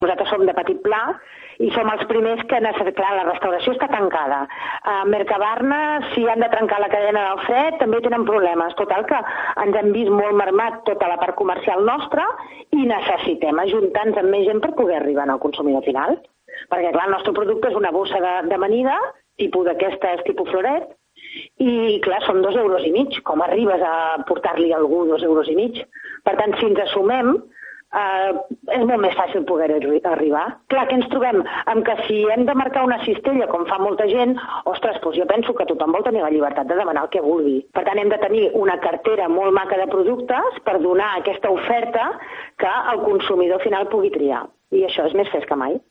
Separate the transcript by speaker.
Speaker 1: Nosaltres som de Petit Pla i som els primers que clar, la restauració està tancada. A Mercabarna, si han de trencar la cadena del fred, també tenen problemes. Total, que ens hem vist molt marmat tota la part comercial nostra i necessitem ajuntar-nos amb més gent per poder arribar al consumidor final. Perquè, clar, el nostre producte és una bossa d'amanida, tipus d'aquestes, tipus floret, i, clar, són 2,5 euros. Com arribes a portar-li a algú 2,5 euros? Per tant, si ens assumem, és molt més fàcil poder arribar. Clar, que ens trobem amb que si hem de marcar una cistella, com fa molta gent, ostres, doncs jo penso que tothom vol tenir la llibertat de demanar el que vulgui. Per tant, hem de tenir una cartera molt maca de productes per donar aquesta oferta que el consumidor final pugui triar. I això és més fes que mai.